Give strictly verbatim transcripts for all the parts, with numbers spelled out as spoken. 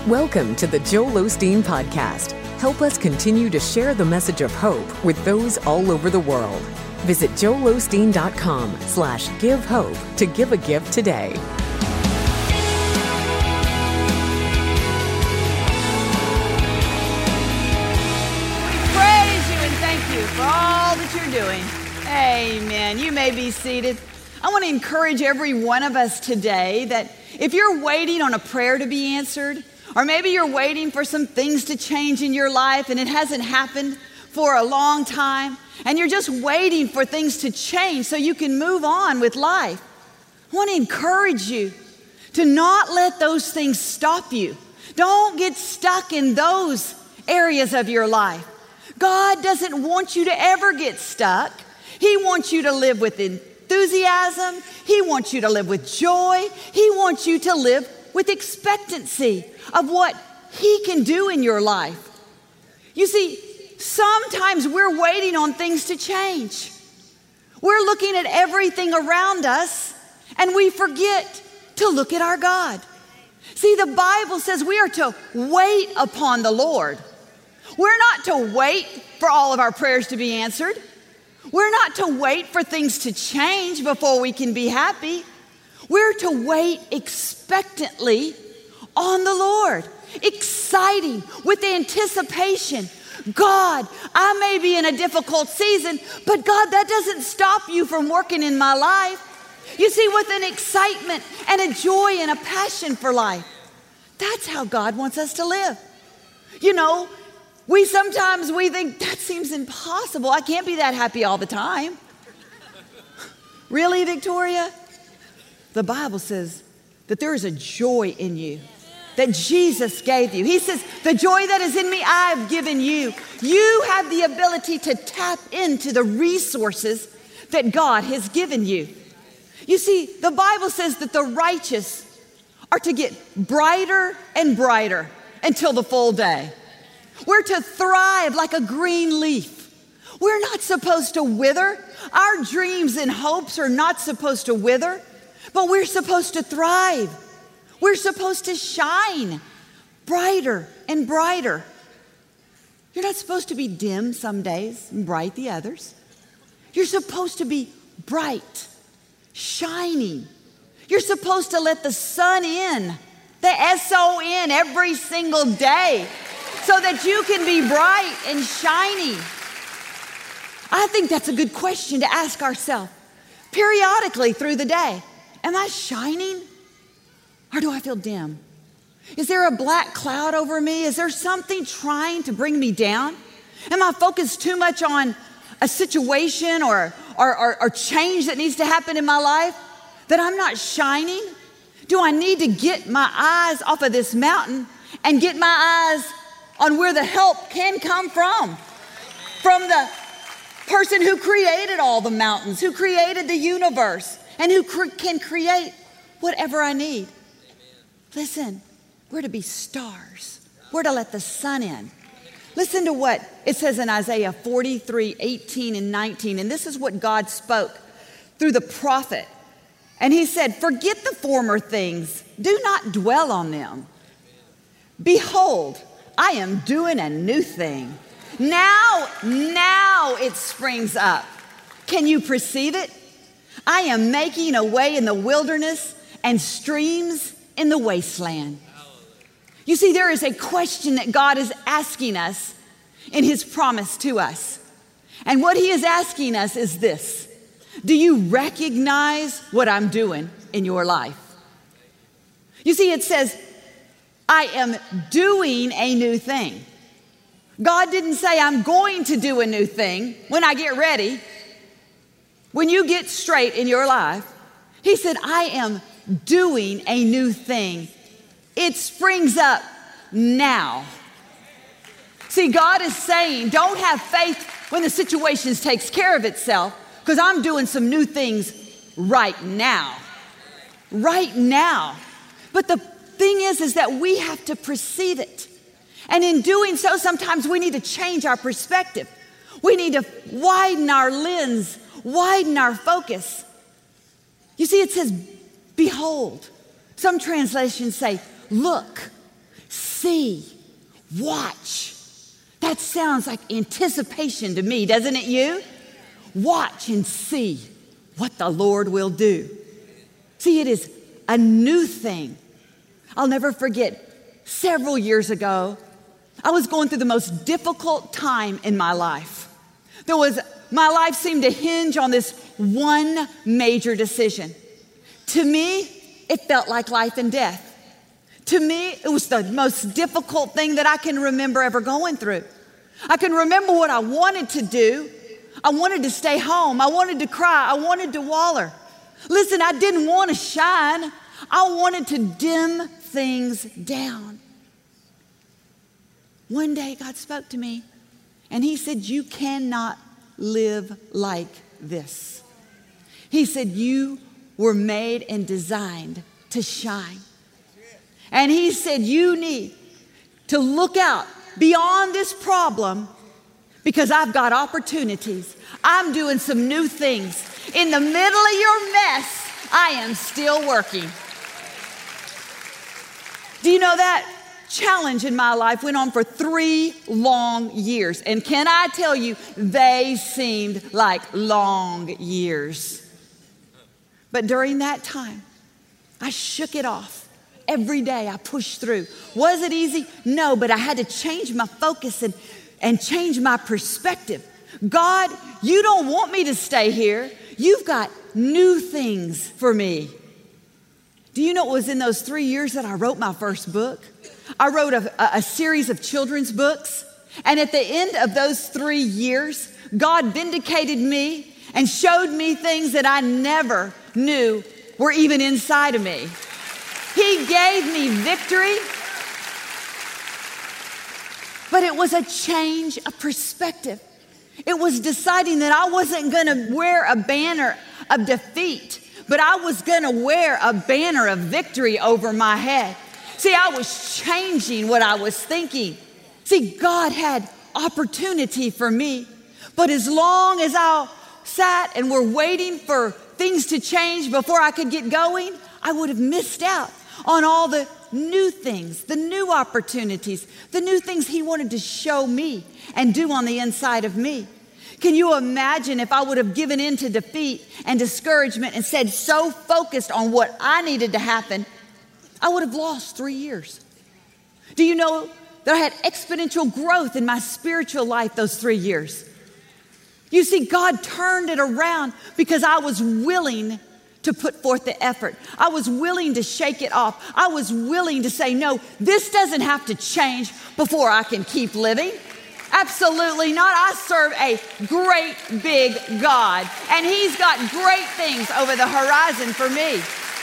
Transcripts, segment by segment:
Welcome to the Joel Osteen Podcast. Help us continue to share the message of hope with those all over the world. Visit joelosteen.com slash give hope to give a gift today. We praise you and thank you for all that you're doing. Amen. You may be seated. I want to encourage every one of us today that if you're waiting on a prayer to be answered, or maybe you're waiting for some things to change in your life and it hasn't happened for a long time, and you're just waiting for things to change so you can move on with life, I want to encourage you to not let those things stop you. Don't get stuck in those areas of your life. God doesn't want you to ever get stuck. He wants you to live with enthusiasm. He wants you to live with joy. He wants you to live with expectancy of what He can do in your life. You see, sometimes we're waiting on things to change. We're looking at everything around us and we forget to look at our God. See, the Bible says we are to wait upon the Lord. We're not to wait for all of our prayers to be answered. We're not to wait for things to change before we can be happy. We're to wait expectantly on the Lord, exciting with anticipation. God, I may be in a difficult season, but God, that doesn't stop you from working in my life. You see, with an excitement and a joy and a passion for life. That's how God wants us to live. You know, we sometimes we think that seems impossible. I can't be that happy all the time. Really, Victoria? The Bible says that there is a joy in you that Jesus gave you. He says, the joy that is in me, I have given you. You have the ability to tap into the resources that God has given you. You see, the Bible says that the righteous are to get brighter and brighter until the full day. We're to thrive like a green leaf. We're not supposed to wither. Our dreams and hopes are not supposed to wither. But we're supposed to thrive. We're supposed to shine brighter and brighter. You're not supposed to be dim some days and bright the others. You're supposed to be bright, shining. You're supposed to let the sun in, the S O N, every single day so that you can be bright and shining. I think that's a good question to ask ourselves periodically through the day. Am I shining or do I feel dim? Is there a black cloud over me? Is there something trying to bring me down? Am I focused too much on a situation or, or, or, or change that needs to happen in my life that I'm not shining? Do I need to get my eyes off of this mountain and get my eyes on where the help can come from? From the person who created all the mountains, who created the universe, and who cre- can create whatever I need. Amen. Listen, we're to be stars. We're to let the sun in. Listen to what it says in Isaiah forty-three, eighteen and nineteen. And this is what God spoke through the prophet. And he said, forget the former things. Do not dwell on them. Behold, I am doing a new thing. Now, now it springs up. Can you perceive it? I am making a way in the wilderness and streams in the wasteland. You see, there is a question that God is asking us in His promise to us. And what He is asking us is this: do you recognize what I'm doing in your life? You see, it says, I am doing a new thing. God didn't say I'm going to do a new thing when I get ready. When you get straight in your life, He said, I am doing a new thing. It springs up now. See, God is saying, don't have faith when the situation takes care of itself, because I'm doing some new things right now. Right now. But the thing is, is that we have to perceive it. And in doing so, sometimes we need to change our perspective. We need to widen our lens, widen our focus. You see, it says, behold. Some translations say, look, see. see, watch. That sounds like anticipation to me, doesn't it you? Watch and see what the Lord will do. See, it is a new thing. I'll never forget, several years ago, I was going through the most difficult time in my life. There was, my life seemed to hinge on this one major decision. To me, it felt like life and death. To me, it was the most difficult thing that I can remember ever going through. I can remember what I wanted to do. I wanted to stay home. I wanted to cry. I wanted to waller. Listen, I didn't want to shine. I wanted to dim things down. One day, God spoke to me, and he said, you cannot live like this. He said, you were made and designed to shine. And he said, you need to look out beyond this problem because I've got opportunities. I'm doing some new things. In the middle of your mess, I am still working. Do you know that challenge in my life went on for three long years? And can I tell you, they seemed like long years. But during that time, I shook it off. Every day I pushed through. Was it easy? No, but I had to change my focus and, and change my perspective. God, you don't want me to stay here. You've got new things for me. Do you know it was in those three years that I wrote my first book? I wrote a, a series of children's books. And at the end of those three years, God vindicated me and showed me things that I never knew were even inside of me. He gave me victory, but it was a change of perspective. It was deciding that I wasn't going to wear a banner of defeat, but I was going to wear a banner of victory over my head. See, I was changing what I was thinking. See, God had opportunity for me, but as long as I sat and were waiting for things to change before I could get going, I would have missed out on all the new things, the new opportunities, the new things he wanted to show me and do on the inside of me. Can you imagine if I would have given in to defeat and discouragement and said so focused on what I needed to happen, I would have lost three years. Do you know that I had exponential growth in my spiritual life those three years? You see, God turned it around because I was willing to put forth the effort. I was willing to shake it off. I was willing to say, no, this doesn't have to change before I can keep living. Absolutely not. I serve a great big God, and he's got great things over the horizon for me.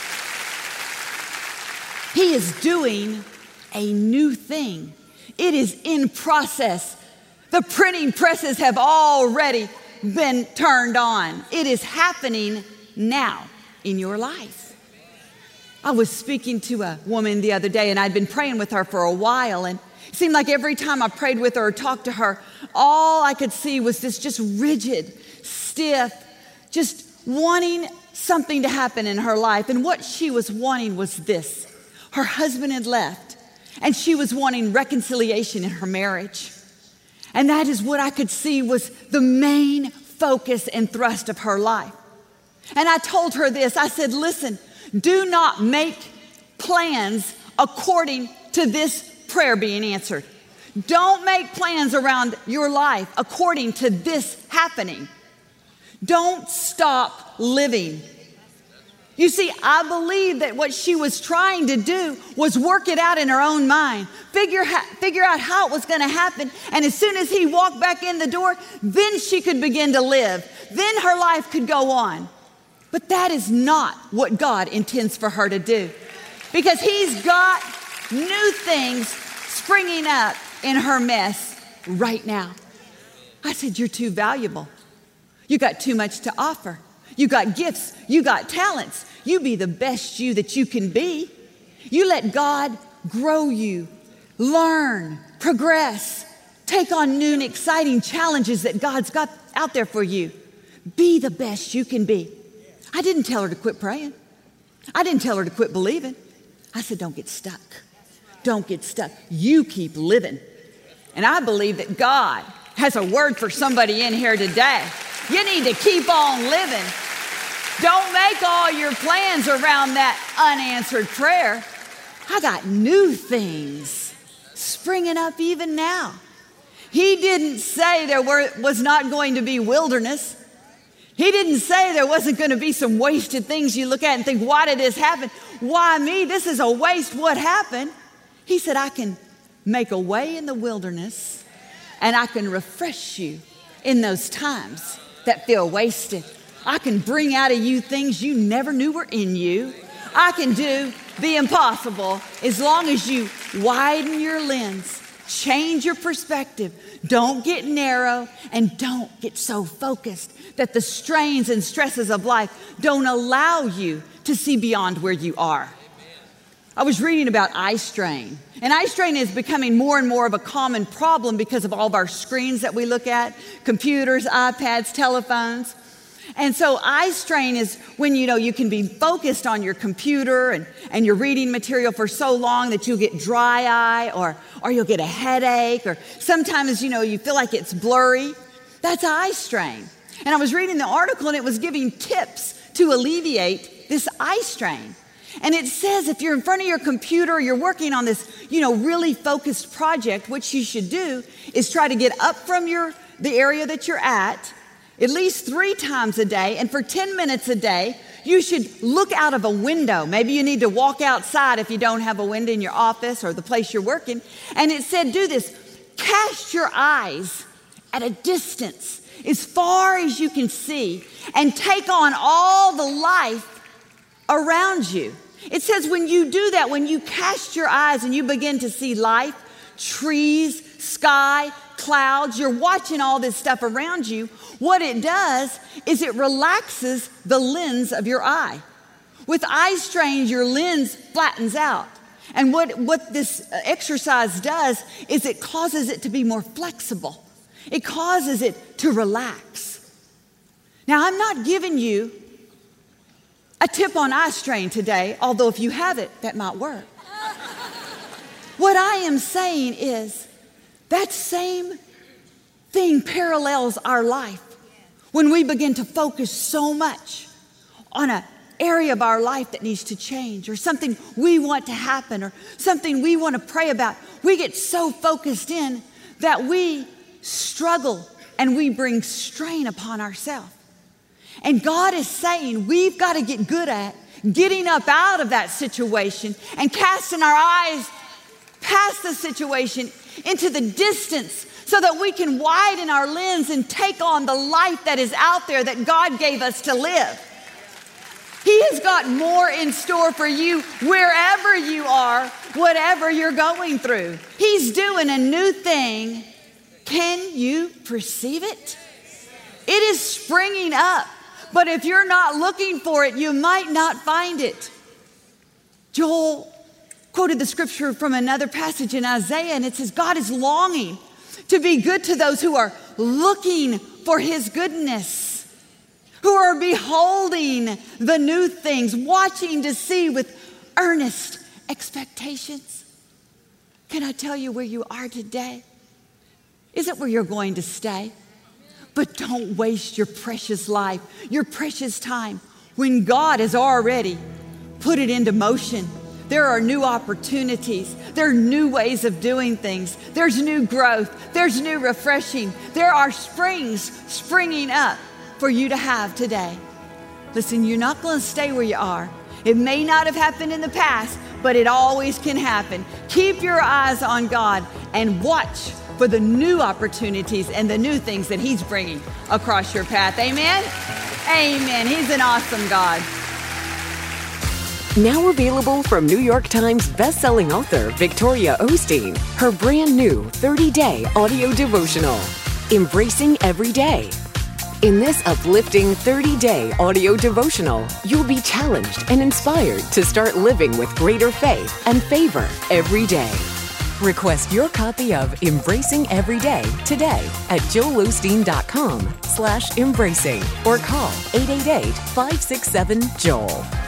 He is doing a new thing. It is in process. The printing presses have already been turned on. It is happening now in your life. I was speaking to a woman the other day, and I'd been praying with her for a while, and it seemed like every time I prayed with her or talked to her, all I could see was this just rigid, stiff, just wanting something to happen in her life. And what she was wanting was this. Her husband had left, and she was wanting reconciliation in her marriage. And that is what I could see was the main focus and thrust of her life. And I told her this. I said, listen, do not make plans according to this prayer being answered. Don't make plans around your life according to this happening. Don't stop living. You see, I believe that what she was trying to do was work it out in her own mind, figure, ha- figure out how it was going to happen. And as soon as he walked back in the door, then she could begin to live. Then her life could go on. But that is not what God intends for her to do, because he's got new things springing up in her mess right now. I said, you're too valuable. You got too much to offer. You got gifts. You got talents. You be the best you that you can be. You let God grow you, learn, progress, take on new and exciting challenges that God's got out there for you. Be the best you can be. I didn't tell her to quit praying. I didn't tell her to quit believing. I said, don't get stuck. Don't get stuck. You keep living. And I believe that God has a word for somebody in here today. You need to keep on living. Don't make all your plans around that unanswered prayer. I got new things springing up even now. He didn't say there were, was not going to be wilderness. He didn't say there wasn't going to be some wasted things you look at and think, why did this happen? Why me? This is a waste. What happened? He said, I can make a way in the wilderness and I can refresh you in those times that feel wasted. I can bring out of you things you never knew were in you. I can do the impossible as long as you widen your lens, change your perspective, don't get narrow, and don't get so focused that the strains and stresses of life don't allow you to see beyond where you are. I was reading about eye strain, and eye strain is becoming more and more of a common problem because of all of our screens that we look at, computers, iPads, telephones. And so eye strain is when, you know, you can be focused on your computer and, and you're reading material for so long that you'll get dry eye or, or you'll get a headache, or sometimes, you know, you feel like it's blurry. That's eye strain. And I was reading the article and it was giving tips to alleviate this eye strain. And it says if you're in front of your computer, you're working on this, you know, really focused project, what you should do is try to get up from your the area that you're at at least three times a day. And for ten minutes a day, you should look out of a window. Maybe you need to walk outside if you don't have a window in your office or the place you're working. And it said, do this, cast your eyes at a distance as far as you can see and take on all the life around you. It says when you do that, when you cast your eyes and you begin to see life, trees, sky, clouds, you're watching all this stuff around you, what it does is it relaxes the lens of your eye. With eye strain, your lens flattens out. And what, what this exercise does is it causes it to be more flexible. It causes it to relax. Now, I'm not giving you a tip on eye strain today, although if you have it, that might work. What I am saying is that same thing parallels our life. When we begin to focus so much on an area of our life that needs to change, or something we want to happen, or something we want to pray about, we get so focused in that we struggle and we bring strain upon ourselves. And God is saying we've got to get good at getting up out of that situation and casting our eyes past the situation into the distance so that we can widen our lens and take on the life that is out there that God gave us to live. He has got more in store for you wherever you are, whatever you're going through. He's doing a new thing. Can you perceive it? It is springing up. But if you're not looking for it, you might not find it. Joel quoted the scripture from another passage in Isaiah, and it says, God is longing to be good to those who are looking for his goodness, who are beholding the new things, watching to see with earnest expectations. Can I tell you where you are today? Isn't where you're going to stay? But don't waste your precious life, your precious time, when God has already put it into motion. There are new opportunities. There are new ways of doing things. There's new growth. There's new refreshing. There are springs springing up for you to have today. Listen, you're not going to stay where you are. It may not have happened in the past, but it always can happen. Keep your eyes on God and watch for the new opportunities and the new things that he's bringing across your path. Amen? Amen. He's an awesome God. Now available from New York Times bestselling author Victoria Osteen, her brand new thirty-day audio devotional, Embracing Every Day. In this uplifting thirty-day audio devotional, you'll be challenged and inspired to start living with greater faith and favor every day. Request your copy of Embracing Every Day today at joel osteen dot com slash embracing or call eight eight eight, five six seven, Joel.